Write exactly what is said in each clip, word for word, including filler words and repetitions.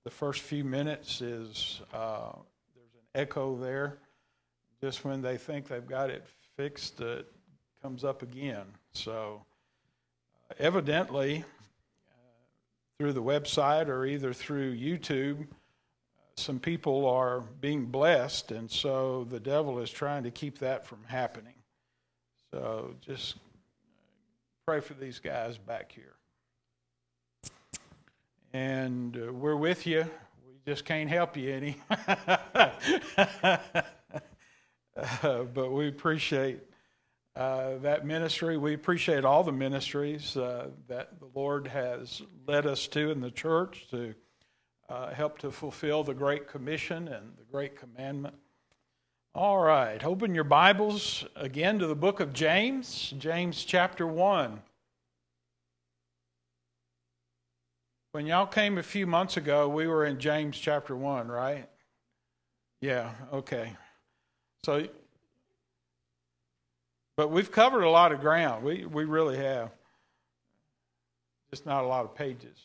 the first few minutes is uh, there's an echo there. Just when they think they've got it fixed, uh, it comes up again. So uh, evidently, uh, through the website or either through YouTube, uh, some people are being blessed, and so the devil is trying to keep that from happening. So just pray for these guys back here. And uh, we're with you. We just can't help you any. uh, but we appreciate uh, that ministry. We appreciate all the ministries uh, that the Lord has led us to in the church to uh, help to fulfill the Great Commission and the Great Commandment. All right, open your Bibles again to the book of James, James chapter one. When y'all came a few months ago, we were in James chapter one, right? Yeah, okay. So, but we've covered a lot of ground. We we really have. Just not a lot of pages.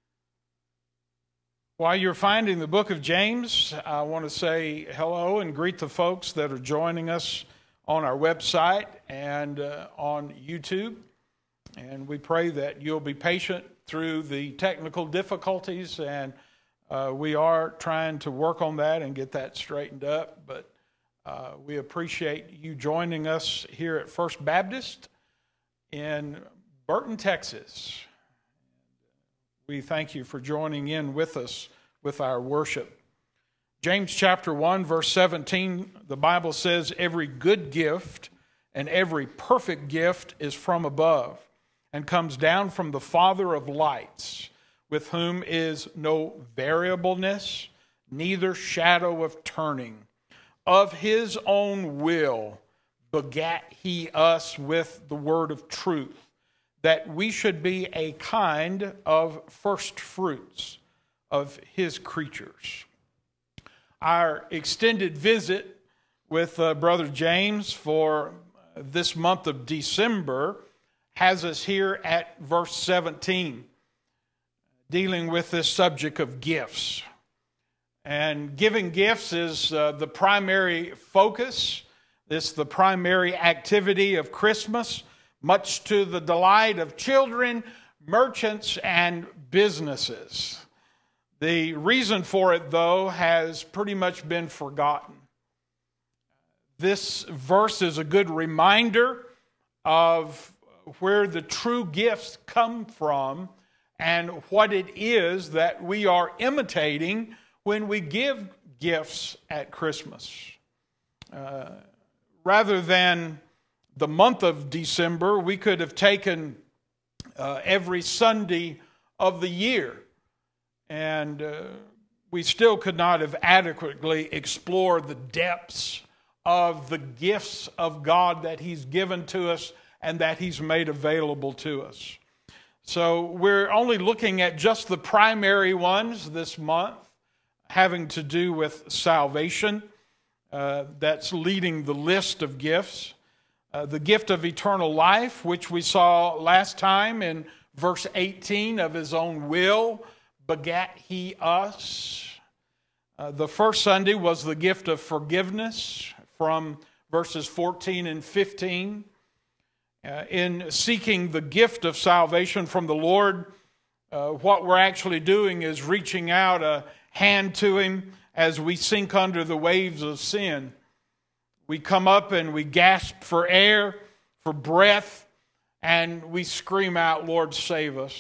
While you're finding the book of James, I want to say hello and greet the folks that are joining us on our website and uh, on YouTube. And we pray that you'll be patient through the technical difficulties, and uh, we are trying to work on that and get that straightened up. But uh, we appreciate you joining us here at First Baptist in Burton, Texas. We thank you for joining in with us with our worship. James chapter one, verse seventeen, the Bible says, "Every good gift and every perfect gift is from above, and comes down from the Father of lights, with whom is no variableness, neither shadow of turning. Of his own will begat he us with the word of truth, that we should be a kind of first fruits of his creatures." Our extended visit with uh, Brother James for this month of December has us here at verse seventeen, dealing with this subject of gifts. And giving gifts is uh, the primary focus. This is the primary activity of Christmas, much to the delight of children, merchants, and businesses. The reason for it, though, has pretty much been forgotten. This verse is a good reminder of where the true gifts come from and what it is that we are imitating when we give gifts at Christmas. Uh, rather than the month of December, we could have taken uh, every Sunday of the year, and uh, we still could not have adequately explored the depths of the gifts of God that He's given to us and that He's made available to us. So we're only looking at just the primary ones this month, having to do with salvation. Uh, that's leading the list of gifts. Uh, the gift of eternal life, which we saw last time in verse eighteen, of his own will begat he us. Uh, the first Sunday was the gift of forgiveness from verses fourteen and fifteen. Uh, in seeking the gift of salvation from the Lord, uh, what we're actually doing is reaching out a hand to Him as we sink under the waves of sin. We come up and we gasp for air, for breath, and we scream out, "Lord, save us.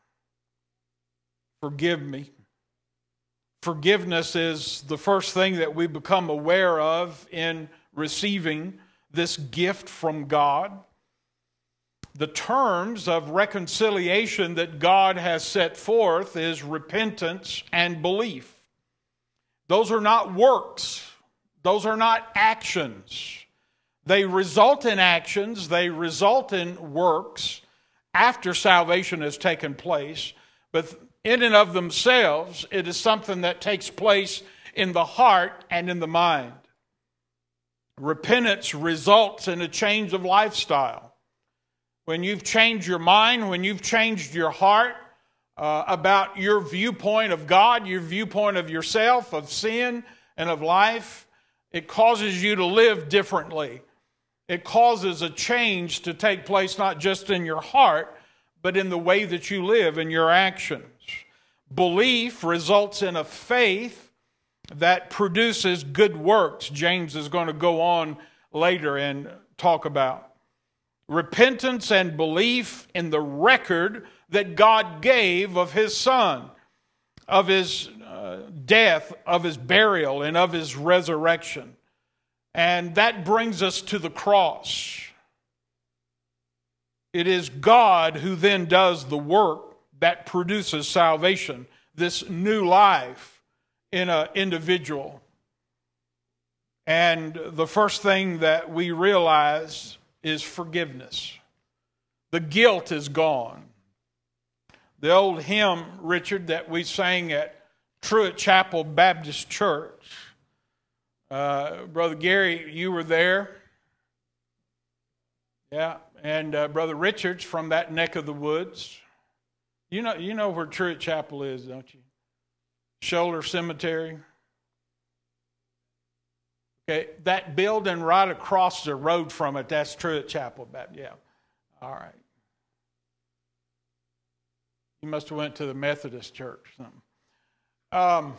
Forgive me." Forgiveness is the first thing that we become aware of in receiving this gift from God. The terms of reconciliation that God has set forth is repentance and belief. Those are not works. Those are not actions. They result in actions. They result in works after salvation has taken place. But in and of themselves, it is something that takes place in the heart and in the mind. Repentance results in a change of lifestyle. When you've changed your mind, when you've changed your heart, uh, about your viewpoint of God, your viewpoint of yourself, of sin, and of life. It causes you to live differently. It causes a change to take place not just in your heart, but in the way that you live, in your actions. Belief results in a faith that produces good works. James is going to go on later and talk about repentance and belief in the record that God gave of his Son, of his uh, death, of his burial, and of his resurrection. And that brings us to the cross. It is God who then does the work that produces salvation, this new life in an individual. And the first thing that we realize is forgiveness. The guilt is gone. The old hymn, Richard, that we sang at Truett Chapel Baptist Church. Uh, Brother Gary, you were there. Yeah, and uh, Brother Richard's from that neck of the woods. You know, you know where Truett Chapel is, don't you? Shoulder Cemetery. Okay, that building right across the road from it, that's Truett Chapel. Yeah, all right. You must have went to the Methodist church or something. Um,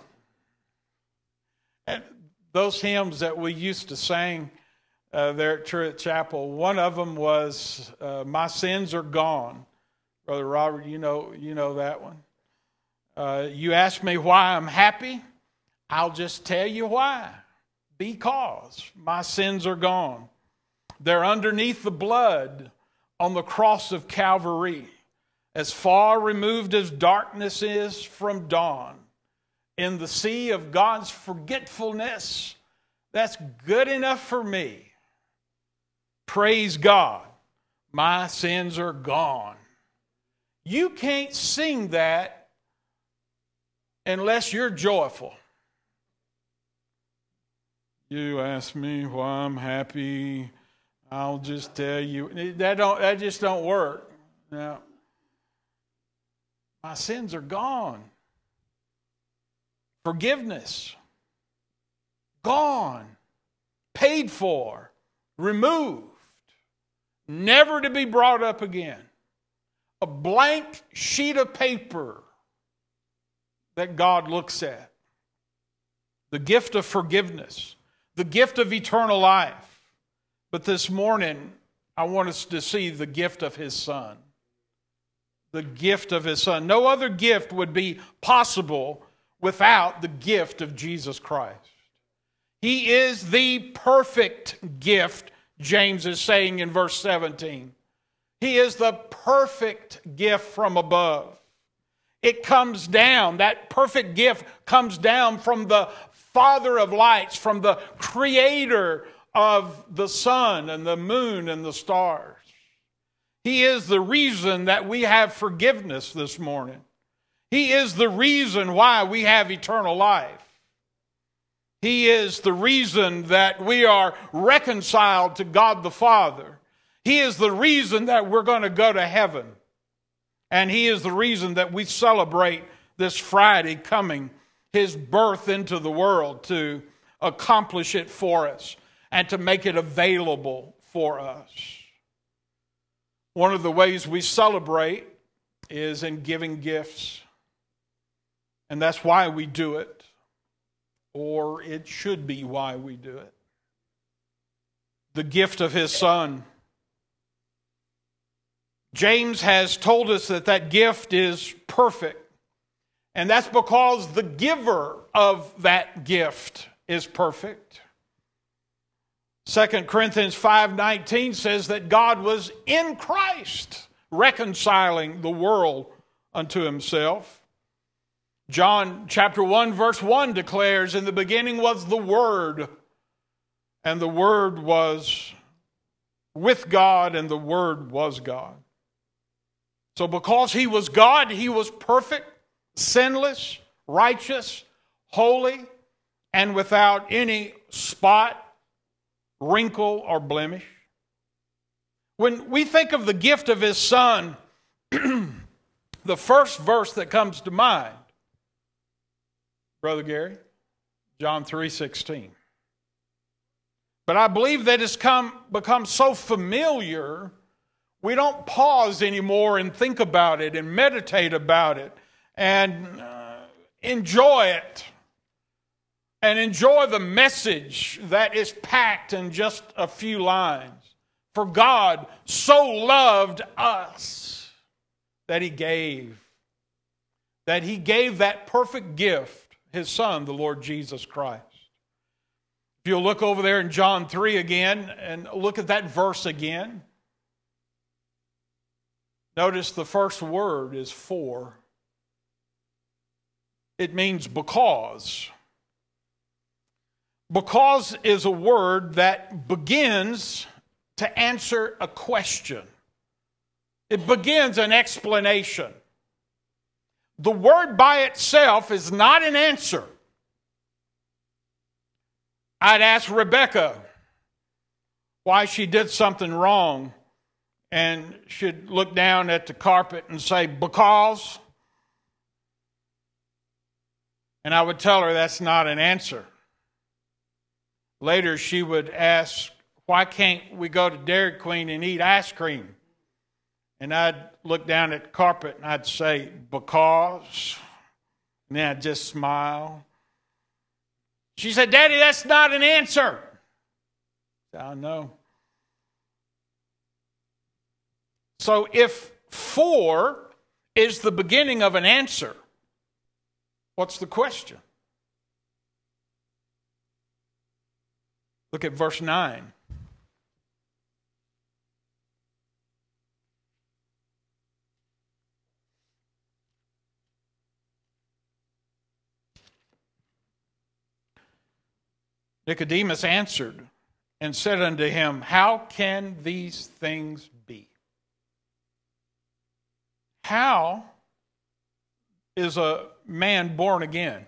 and those hymns that we used to sing uh, there at Truett Chapel, one of them was uh, "My Sins Are Gone." Brother Robert, you know, you know that one. Uh, you ask me why I'm happy, I'll just tell you why. Because my sins are gone. They're underneath the blood on the cross of Calvary, as far removed as darkness is from dawn. In the sea of God's forgetfulness, that's good enough for me. Praise God, my sins are gone. You can't sing that unless you're joyful. You ask me why I'm happy, I'll just tell you. That don't. That just don't work. Now, my sins are gone. Forgiveness, gone, paid for, removed, never to be brought up again. A blank sheet of paper that God looks at. The gift of forgiveness. The gift of eternal life. But this morning, I want us to see the gift of his Son. The gift of his Son. No other gift would be possible without the gift of Jesus Christ. He is the perfect gift, James is saying in verse seventeen. He is the perfect gift from above. It comes down, that perfect gift comes down from the Father of lights, from the creator of the sun and the moon and the stars. He is the reason that we have forgiveness this morning. He is the reason why we have eternal life. He is the reason that we are reconciled to God the Father. He is the reason that we're going to go to heaven. And he is the reason that we celebrate this Friday coming, his birth into the world, to accomplish it for us and to make it available for us. One of the ways we celebrate is in giving gifts. And that's why we do it, or it should be why we do it. The gift of his Son. James has told us that that gift is perfect. And that's because the giver of that gift is perfect. Second Corinthians five nineteen says that God was in Christ reconciling the world unto himself. John chapter one verse one declares, in the beginning was the Word, and the Word was with God, and the Word was God. So because he was God, he was perfect, sinless, righteous, holy, and without any spot, wrinkle, or blemish. When we think of the gift of his Son, the the first verse that comes to mind? Brother Gary? John three sixteen. But I believe that it's come, become so familiar, we don't pause anymore and think about it and meditate about it and uh, enjoy it and enjoy the message that is packed in just a few lines. For God so loved us that he gave, that he gave that perfect gift, his Son, the Lord Jesus Christ. If you'll look over there in John three again and look at that verse again, notice the first word is for. It means because. Because is a word that begins to answer a question. It begins an explanation. The word by itself is not an answer. I'd ask Rebecca why she did something wrong, and she'd look down at the carpet and say, because. And I would tell her that's not an answer. Later she would ask, why can't we go to Dairy Queen and eat ice cream? And I'd look down at the carpet and I'd say, because. And then I'd just smile. She said, Daddy, that's not an answer. I know. So if for is the beginning of an answer, what's the question? Look at verse nine. Nicodemus answered and said unto him, how can these things be? How is a man born again?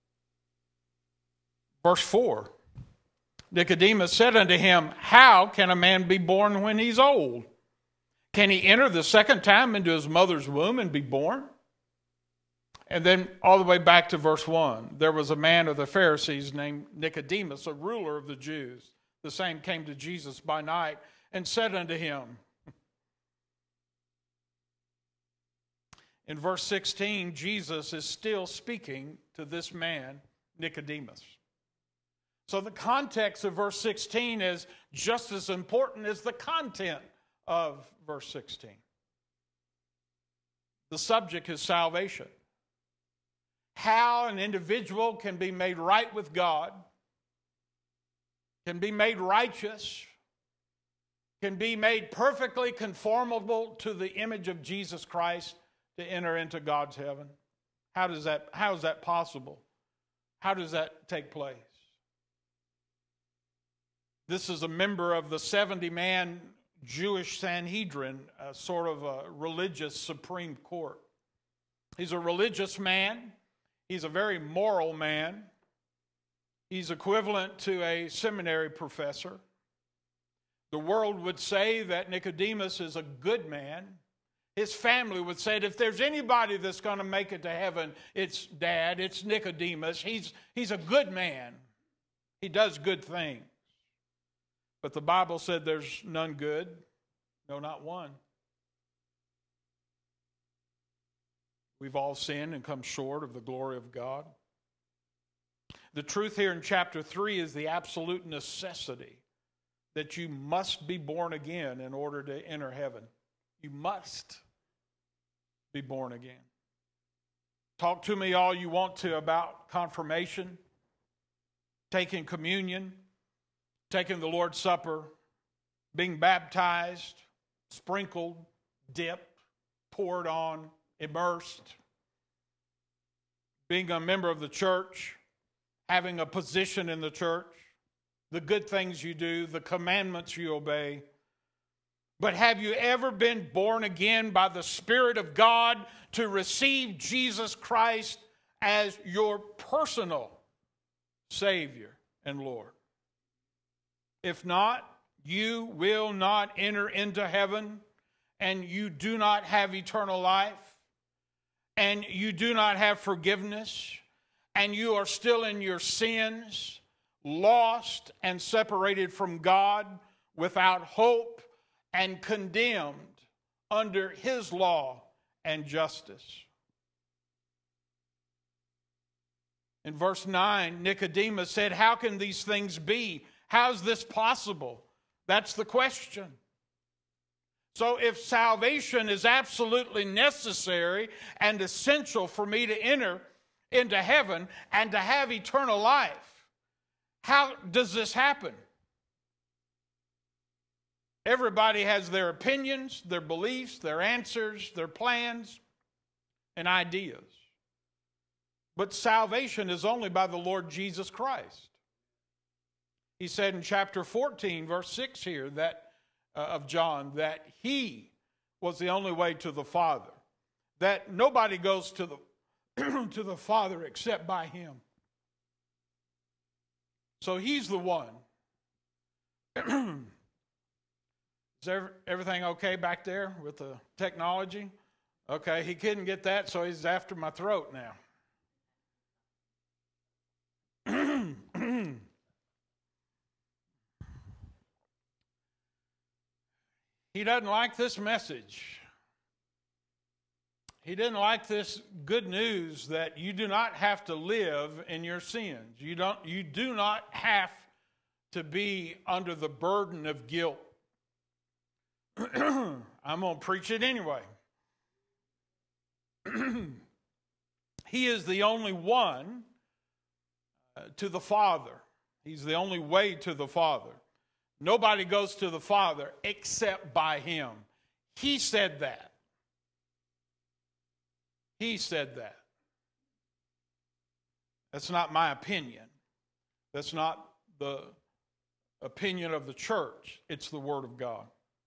Verse four. Nicodemus said unto him, how can a man be born when he's old? Can he enter the second time into his mother's womb and be born? And then all the way back to verse one. There was a man of the Pharisees named Nicodemus, a ruler of the Jews. The same came to Jesus by night and said unto him. In verse sixteen, Jesus is still speaking to this man, Nicodemus. So the context of verse sixteen is just as important as the content of verse sixteen. The subject is salvation. How an individual can be made right with God, can be made righteous, can be made perfectly conformable to the image of Jesus Christ to enter into God's heaven. How does that, how is that possible? How does that take place? This is a member of the seventy-man Jewish Sanhedrin, a sort of a religious Supreme Court. He's a religious man. He's a very moral man. He's equivalent to a seminary professor. The world would say that Nicodemus is a good man. His family would say that if there's anybody that's going to make it to heaven, it's Dad, it's Nicodemus. He's, he's a good man. He does good things. But the Bible said there's none good. No, not one. We've all sinned and come short of the glory of God. The truth here in chapter three is the absolute necessity that you must be born again in order to enter heaven. You must be born again. Talk to me all you want to about confirmation, taking communion, taking the Lord's Supper, being baptized, sprinkled, dipped, poured on, immersed, being a member of the church, having a position in the church, the good things you do, the commandments you obey. But have you ever been born again by the Spirit of God to receive Jesus Christ as your personal Savior and Lord? If not, you will not enter into heaven, and you do not have eternal life. and you do not have forgiveness, and you are still in your sins, lost and separated from God, without hope and condemned under his law and justice. In verse nine, Nicodemus said, how can these things be? How is this possible? That's the question. So if salvation is absolutely necessary and essential for me to enter into heaven and to have eternal life, how does this happen? Everybody has their opinions, their beliefs, their answers, their plans, and ideas. But salvation is only by the Lord Jesus Christ. He said in chapter fourteen, verse six here, that uh, of John, that he was the only way to the Father. That nobody goes to the, to the Father except by him. So he's the one. Is everything okay back there with the technology? Okay, he couldn't get that, so he's after my throat now. He doesn't like this message. He didn't like this good news that you do not have to live in your sins. You don't, you do not have to be under the burden of guilt. I'm going to preach it anyway. He is the only one uh, to the Father. He's the only way to the Father. Nobody goes to the Father except by him. He said that. He said that. That's not my opinion. That's not the opinion of the church. It's the Word of God.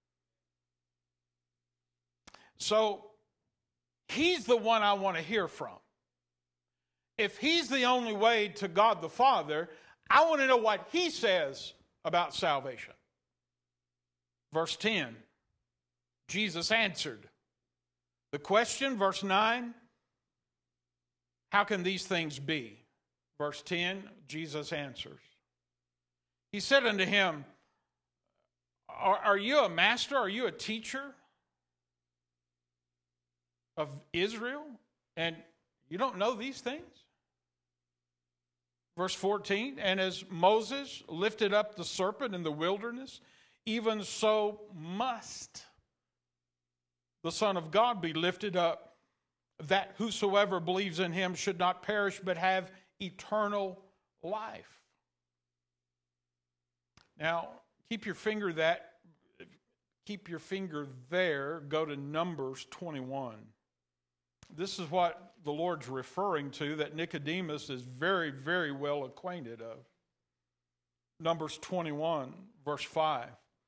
So, he's the one I want to hear from. If he's the only way to God the Father, I want to know what he says about salvation. Verse ten, Jesus answered the question. Verse nine, how can these things be? Verse ten, Jesus answers. He said unto him, are, are you a master? Are you a teacher of Israel? And you don't know these things? Verse fourteen, and as Moses lifted up the serpent in the wilderness, even so must the Son of God be lifted up, that whosoever believes in him should not perish but have eternal life. Now, keep your finger that keep your finger there, go to Numbers twenty-one. This is what the Lord's referring to that Nicodemus is very, very well acquainted of. Numbers twenty-one, verse five.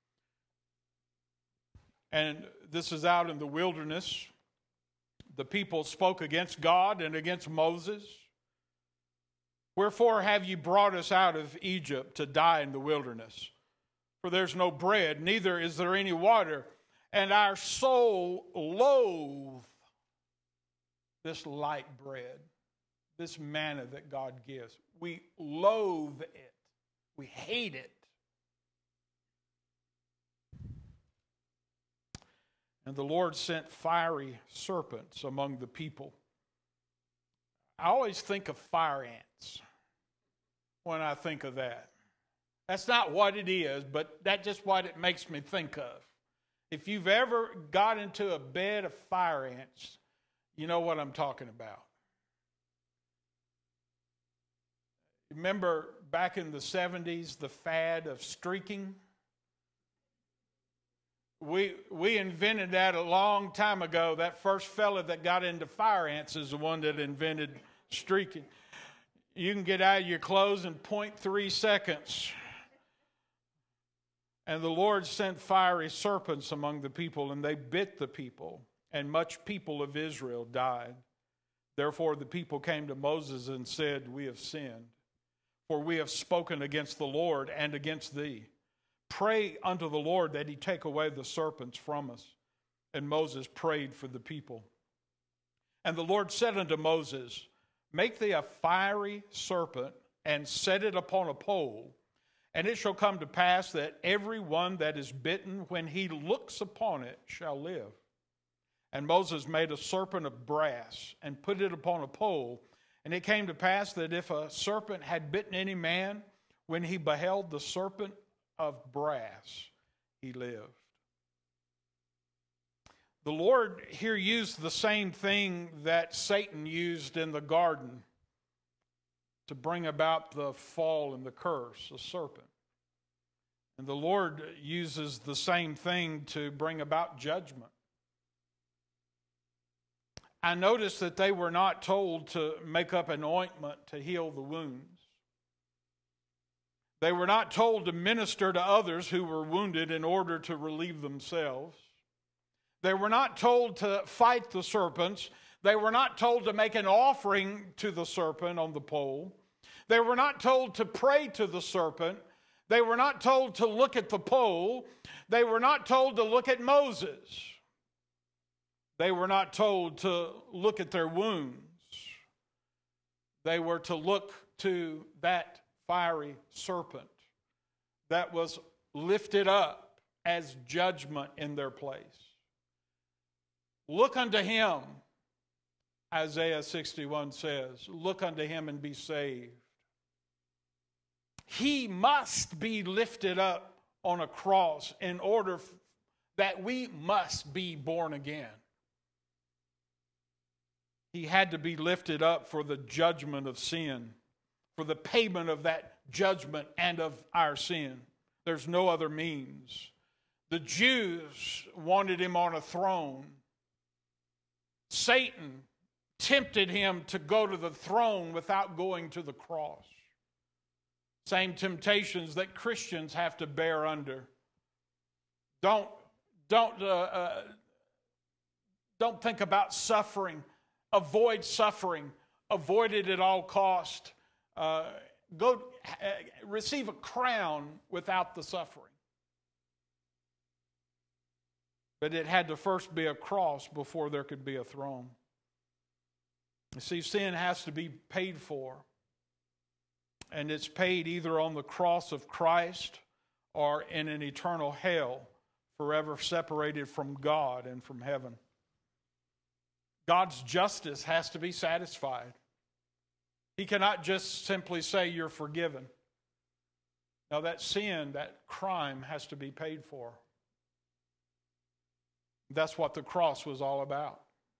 And this is out in the wilderness. The people spoke against God and against Moses. Wherefore have ye brought us out of Egypt to die in the wilderness? For there's no bread, neither is there any water, and our soul loathe this light bread, this manna that God gives. We loathe it. We hate it. And the Lord sent fiery serpents among the people. I always think of fire ants when I think of that. That's not what it is, but that's just what it makes me think of. If you've ever got into a bed of fire ants, you know what I'm talking about. Remember back in the seventies, the fad of streaking? We we invented that a long time ago. That first fella that got into fire ants is the one that invented streaking. You can get out of your clothes in zero point three seconds. And the Lord sent fiery serpents among the people, and they bit the people, and much people of Israel died. Therefore the people came to Moses and said, we have sinned, for we have spoken against the Lord and against thee. Pray unto the Lord that he take away the serpents from us. And Moses prayed for the people. And the Lord said unto Moses, Make thee a fiery serpent, and set it upon a pole, and it shall come to pass that every one that is bitten, when he looks upon it, shall live. And Moses made a serpent of brass, and put it upon a pole. And it came to pass that if a serpent had bitten any man, when he beheld the serpent of brass, he lived. The Lord here used the same thing that Satan used in the garden to bring about the fall and the curse, a serpent. And the Lord uses the same thing to bring about judgment. I noticed that they were not told to make up an ointment to heal the wounds. They were not told to minister to others who were wounded in order to relieve themselves. They were not told to fight the serpents. They were not told to make an offering to the serpent on the pole. They were not told to pray to the serpent. They were not told to look at the pole. They were not told to look at Moses. They were not told to look at their wounds. They were to look to that fiery serpent that was lifted up as judgment in their place. Look unto him, Isaiah sixty-one says, look unto him and be saved. He must be lifted up on a cross in order that we must be born again. He had to be lifted up for the judgment of sin, for the payment of that judgment and of our sin. There's no other means. The Jews wanted him on a throne. Satan tempted him to go to the throne without going to the cross. Same temptations that Christians have to bear under. Don't, don't, uh, uh, don't think about suffering. Avoid suffering. Avoid it at all cost. Uh, go uh, receive a crown without the suffering. But it had to first be a cross before there could be a throne. You see, sin has to be paid for. And it's paid either on the cross of Christ or in an eternal hell, forever separated from God and from heaven. God's justice has to be satisfied. He cannot just simply say you're forgiven. Now that sin, that crime has to be paid for. That's what the cross was all about.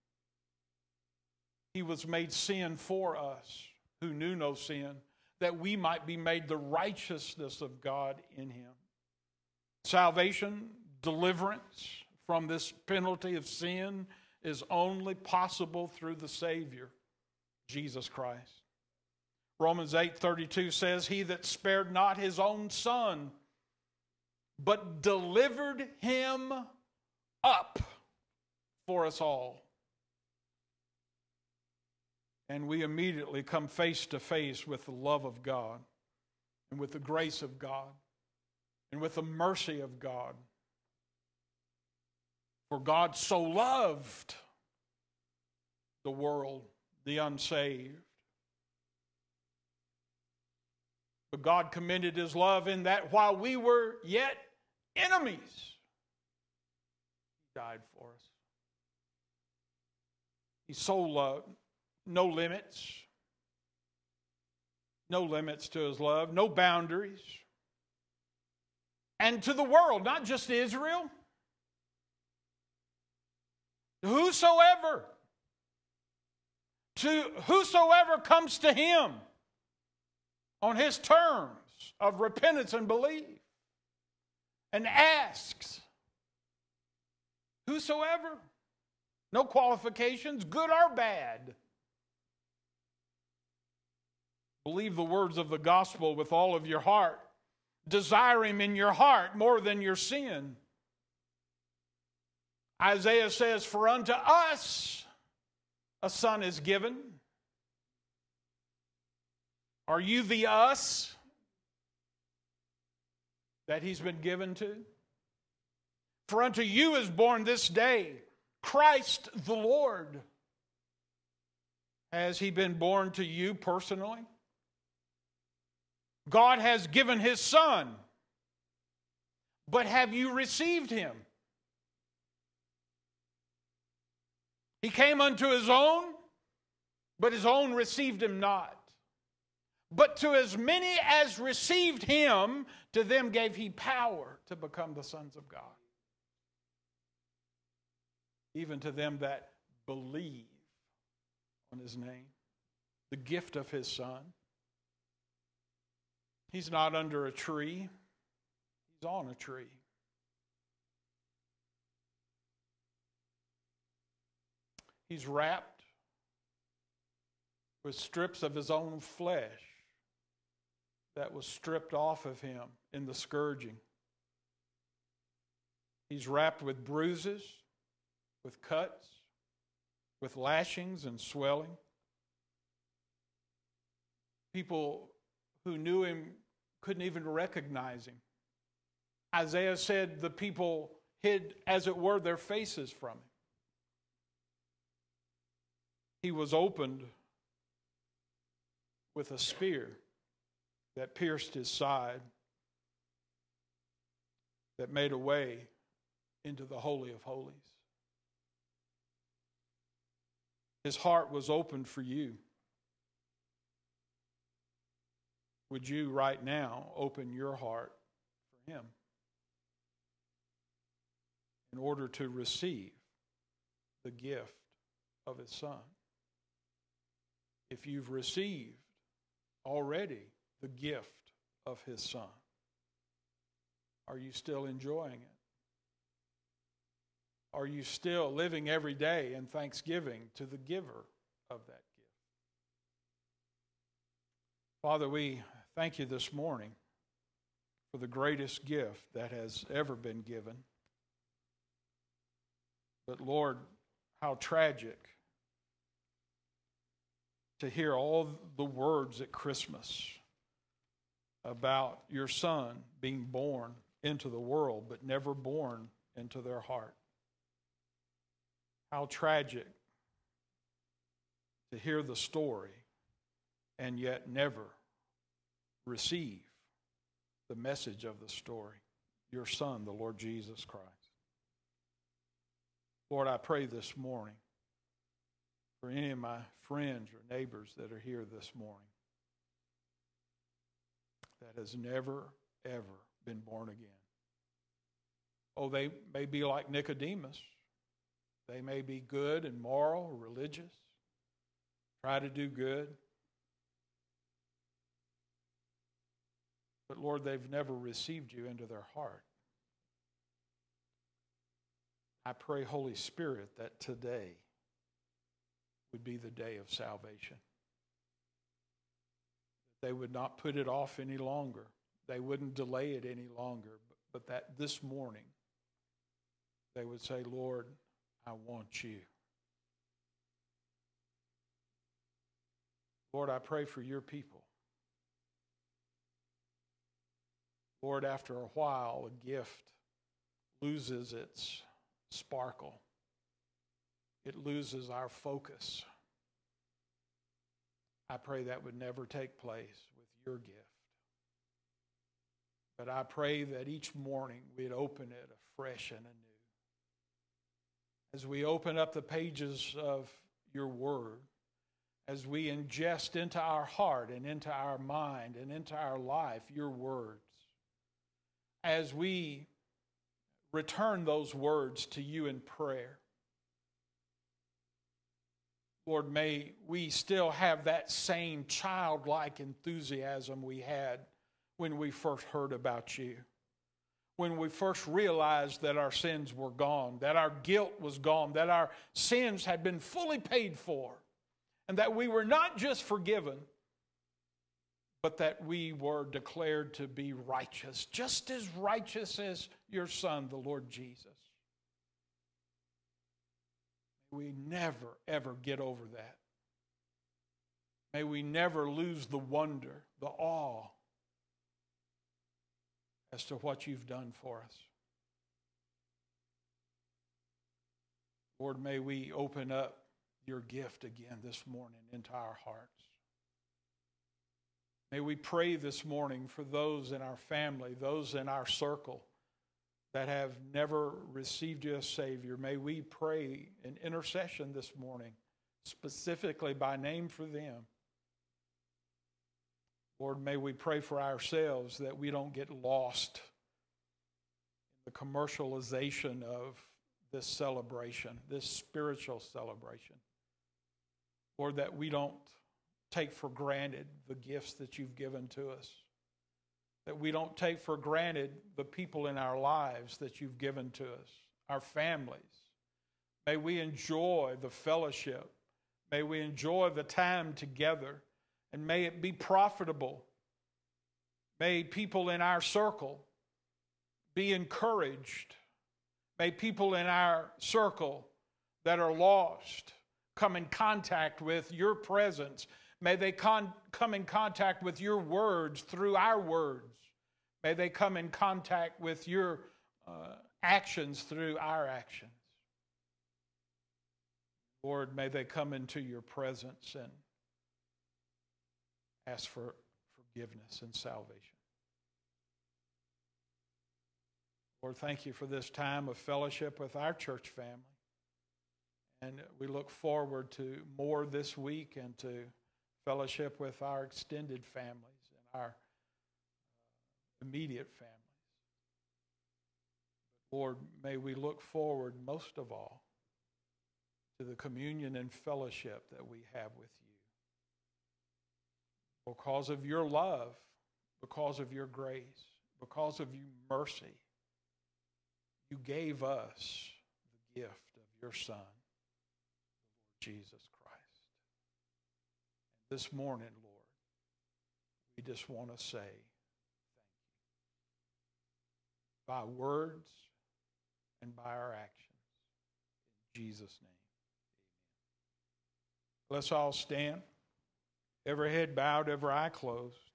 He was made sin for us who knew no sin, that we might be made the righteousness of God in him. Salvation, deliverance from this penalty of sin is only possible through the Savior, Jesus Christ. Romans eight thirty-two says, He that spared not his own son, but delivered him up for us all. And we immediately come face to face with the love of God, and with the grace of God, and with the mercy of God. For God so loved the world, the unsaved. But God commended his love in that while we were yet enemies, he died for us. He so loved. No limits. No limits to his love. No boundaries. And to the world, not just Israel. Whosoever. To whosoever comes to him on his terms of repentance and belief and asks. Whosoever. No qualifications, good or bad. Believe the words of the gospel with all of your heart. Desire him in your heart more than your sin. Isaiah says, For unto us a son is given. Are you the us that he's been given to? For unto you is born this day Christ the Lord. Has he been born to you personally? God has given his Son, but have you received him? He came unto his own, but his own received him not. But to as many as received him, to them gave he power to become the sons of God. Even to them that believe on his name. The gift of his Son. He's not under a tree. He's on a tree. He's wrapped with strips of his own flesh that was stripped off of him in the scourging. He's wrapped with bruises, with cuts, with lashings and swelling. People who knew him couldn't even recognize him. Isaiah said the people hid, as it were, their faces from him. He was opened with a spear that pierced his side, that made a way into the Holy of Holies. His heart was opened for you. Would you right now open your heart for him in order to receive the gift of his Son? If you've received already the gift of his Son, are you still enjoying it? Are you still living every day in thanksgiving to the giver of that gift? Father, we thank you this morning for the greatest gift that has ever been given. But Lord, how tragic to hear all the words at Christmas about your Son being born into the world, but never born into their heart. How tragic to hear the story and yet never receive the message of the story, your Son, the Lord Jesus Christ. Lord, I pray this morning for any of my friends or neighbors that are here this morning that has never, ever been born again. Oh, they may be like Nicodemus. They may be good and moral, religious, try to do good. But Lord, they've never received you into their heart. I pray, Holy Spirit, that today would be the day of salvation. They would not put it off any longer. They wouldn't delay it any longer. But, but that this morning, they would say, Lord, I want you. Lord, I pray for your people. Lord, after a while, a gift loses its sparkle. It loses our focus. I pray that would never take place with your gift. But I pray that each morning we'd open it afresh and anew. As we open up the pages of your word, as we ingest into our heart and into our mind and into our life your words, as we return those words to you in prayer, Lord, may we still have that same childlike enthusiasm we had when we first heard about you. When we first realized that our sins were gone, that our guilt was gone, that our sins had been fully paid for, and that we were not just forgiven, but that we were declared to be righteous, just as righteous as your Son, the Lord Jesus. May we never, ever get over that. May we never lose the wonder, the awe, as to what you've done for us. Lord, may we open up your gift again this morning into our hearts. May we pray this morning for those in our family, those in our circle that have never received you as Savior. May we pray in intercession this morning, specifically by name for them. Lord, may we pray for ourselves that we don't get lost in the commercialization of this celebration, this spiritual celebration. Lord, that we don't take for granted the gifts that you've given to us, that we don't take for granted the people in our lives that you've given to us, our families. May we enjoy the fellowship. May we enjoy the time together, and may it be profitable. May people in our circle be encouraged. May people in our circle that are lost come in contact with your presence. May they con- come in contact with your words through our words. May they come in contact with your uh, actions through our actions. Lord, may they come into your presence and ask for forgiveness and salvation. Lord, thank you for this time of fellowship with our church family. And we look forward to more this week and to fellowship with our extended families and our immediate families. But Lord, may we look forward most of all to the communion and fellowship that we have with you. Because of your love, because of your grace, because of your mercy, you gave us the gift of your Son, the Lord Jesus Christ. And this morning, Lord, we just want to say thank you. By words and by our actions. In Jesus' name, amen. Let's all stand. Every head bowed, every eye closed.